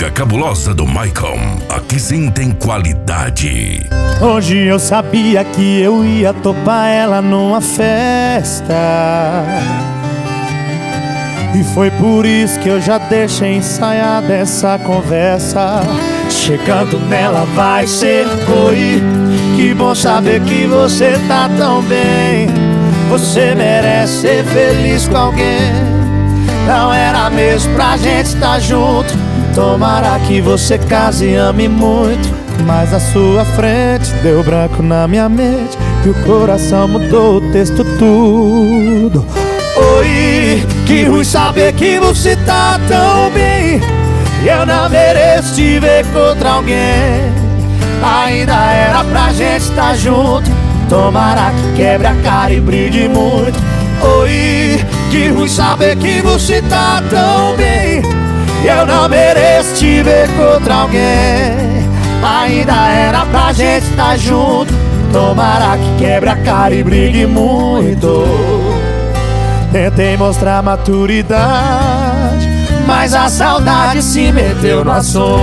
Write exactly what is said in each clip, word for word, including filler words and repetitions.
música cabulosa do Michael. Aqui sim tem qualidade. Hoje eu sabia que eu ia topar ela numa festa, e foi por isso que eu já deixei ensaiada essa conversa. Chegando nela vai ser oi, que bom saber que você tá tão bem. Você merece ser feliz com alguém. Não era mesmo pra gente estar junto. Tomara que você case e ame muito, mas a sua frente deu branco na minha mente e o coração mudou o texto tudo. Oi, que ruim saber que você tá tão bem. Eu não mereço te ver contra alguém. Ainda era pra gente estar junto. Tomara que quebre a cara e brigue muito. Oi, que ruim saber que você tá tão bem. Eu não mereço te ver contra alguém. Ainda era pra gente estar junto. Tomara que quebre a cara e brigue muito. Tentei mostrar maturidade, mas a saudade se meteu no assunto.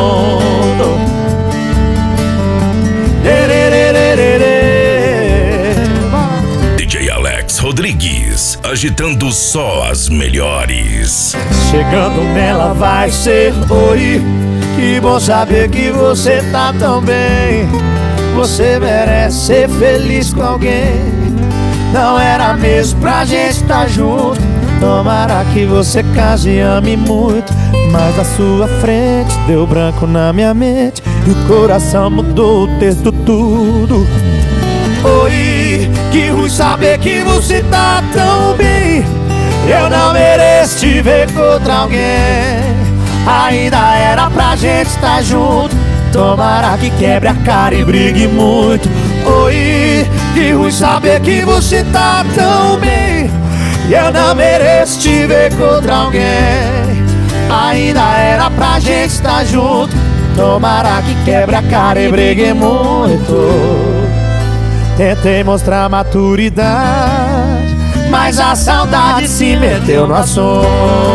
D J Alex Rodrigues, agitando só as melhores. Chegando nela vai ser oi, que bom saber que você tá tão bem. Você merece ser feliz com alguém. Não era mesmo pra gente estar junto. Tomara que você case e ame muito, mas a sua frente deu branco na minha mente e o coração mudou o texto tudo. Oi, que ruim saber que você tá tão bem. Eu não mereço te ver contra alguém. Ainda era pra gente estar junto. Tomara que quebre a cara e brigue muito. Oi, que ruim saber que você tá tão bem. Eu não mereço te ver contra alguém. Ainda era pra gente estar junto. Tomara que quebre a cara e brigue muito. Tentei mostrar maturidade, mas a saudade se meteu no assunto.